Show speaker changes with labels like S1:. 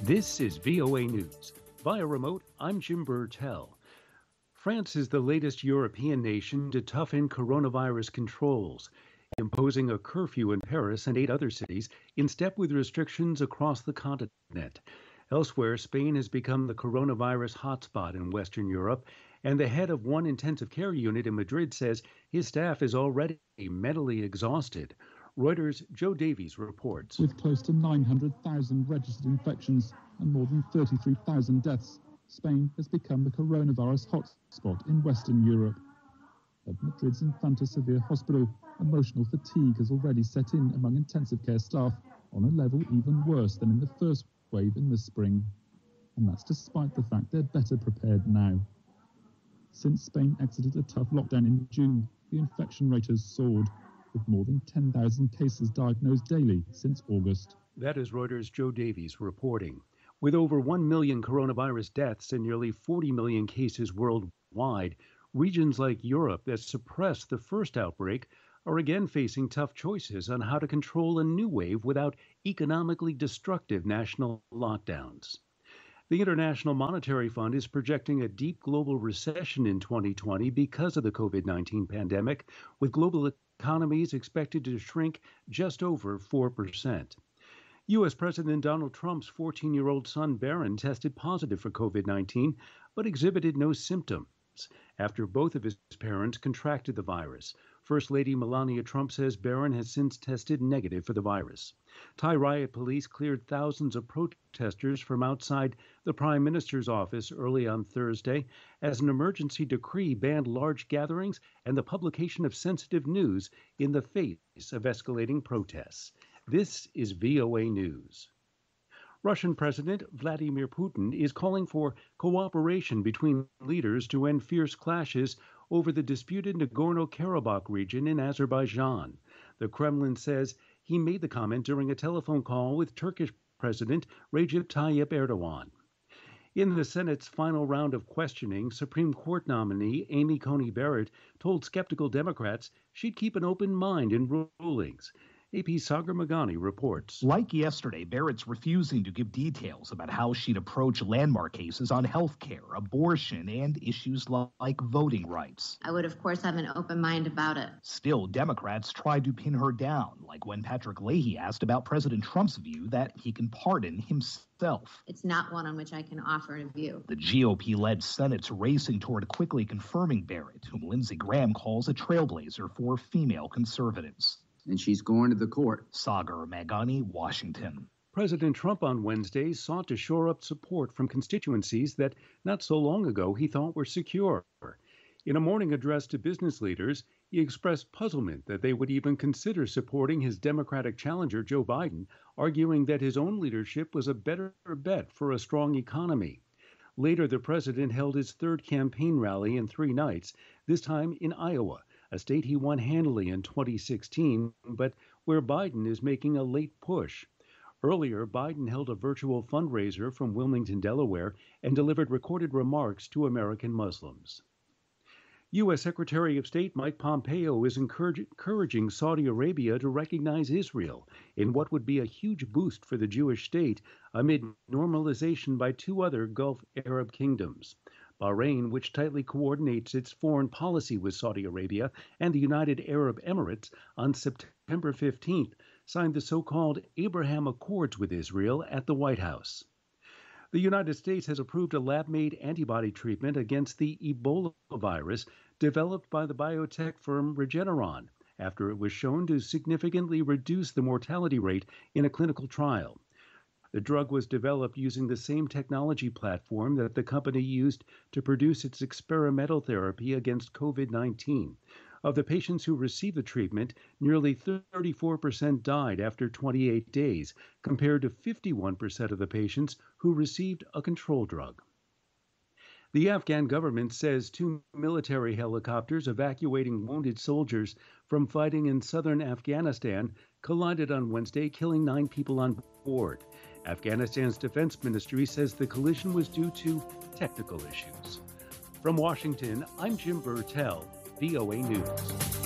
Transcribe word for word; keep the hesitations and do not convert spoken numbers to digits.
S1: This is V O A News. Via remote, I'm Jim Burtell. France is the latest European nation to toughen coronavirus controls, imposing a curfew in Paris and eight other cities in step with restrictions across the continent. Elsewhere, Spain has become the coronavirus hotspot in Western Europe, and the head of one intensive care unit in Madrid says his staff is already mentally exhausted. Reuters' Joe Davies reports.
S2: With close to nine hundred thousand registered infections and more than thirty-three thousand deaths, Spain has become the coronavirus hotspot in Western Europe. At Madrid's Infanta Sevilla Hospital, emotional fatigue has already set in among intensive care staff on a level even worse than in the first wave in the spring. And that's despite the fact they're better prepared now. Since Spain exited a tough lockdown in June, the infection rate has soared, with more than ten thousand cases diagnosed daily since August.
S1: That is Reuters' Joe Davies reporting. With over one million coronavirus deaths and nearly forty million cases worldwide, regions like Europe that suppressed the first outbreak are again facing tough choices on how to control a new wave without economically destructive national lockdowns. The International Monetary Fund is projecting a deep global recession in twenty twenty because of the COVID nineteen pandemic, with global economies expected to shrink just over four percent. U S. President Donald Trump's fourteen-year-old son Barron tested positive for COVID nineteen, but exhibited no symptoms after both of his parents contracted the virus. First Lady Melania Trump says Barron has since tested negative for the virus. Thai riot police cleared thousands of protesters from outside the Prime Minister's office early on Thursday as an emergency decree banned large gatherings and the publication of sensitive news in the face of escalating protests. This is V O A News. Russian President Vladimir Putin is calling for cooperation between leaders to end fierce clashes over the disputed Nagorno-Karabakh region in Azerbaijan. The Kremlin says he made the comment during a telephone call with Turkish President Recep Tayyip Erdogan. In the Senate's final round of questioning, Supreme Court nominee Amy Coney Barrett told skeptical Democrats she'd keep an open mind in rulings. A P Sagar Magani reports.
S3: Like yesterday, Barrett's refusing to give details about how she'd approach landmark cases on health care, abortion, and issues like voting rights.
S4: I would, of course, have an open mind about it.
S3: Still, Democrats tried to pin her down, like when Patrick Leahy asked about President Trump's view that he can pardon himself.
S4: It's not one on which I can offer a view.
S3: The G O P-led Senate's racing toward quickly confirming Barrett, whom Lindsey Graham calls a trailblazer for female conservatives.
S5: And she's going to the court.
S3: Sagar Magani, Washington.
S1: President Trump on Wednesday sought to shore up support from constituencies that not so long ago he thought were secure. In a morning address to business leaders, he expressed puzzlement that they would even consider supporting his Democratic challenger Joe Biden, arguing that his own leadership was a better bet for a strong economy. Later, the president held his third campaign rally in three nights, this time in Iowa, a state he won handily in twenty sixteen, but where Biden is making a late push. Earlier, Biden held a virtual fundraiser from Wilmington, Delaware, and delivered recorded remarks to American Muslims. U S. Secretary of State Mike Pompeo is encourage, encouraging Saudi Arabia to recognize Israel in what would be a huge boost for the Jewish state amid normalization by two other Gulf Arab kingdoms. Bahrain, which tightly coordinates its foreign policy with Saudi Arabia and the United Arab Emirates, on September fifteenth, signed the so-called Abraham Accords with Israel at the White House. The United States has approved a lab-made antibody treatment against the Ebola virus developed by the biotech firm Regeneron, after it was shown to significantly reduce the mortality rate in a clinical trial. The drug was developed using the same technology platform that the company used to produce its experimental therapy against COVID nineteen. Of the patients who received the treatment, nearly thirty-four percent died after twenty-eight days, compared to fifty-one percent of the patients who received a control drug. The Afghan government says two military helicopters evacuating wounded soldiers from fighting in southern Afghanistan collided on Wednesday, killing nine people on board. Afghanistan's defense ministry says the collision was due to technical issues. From Washington, I'm Jim Burtell, V O A News.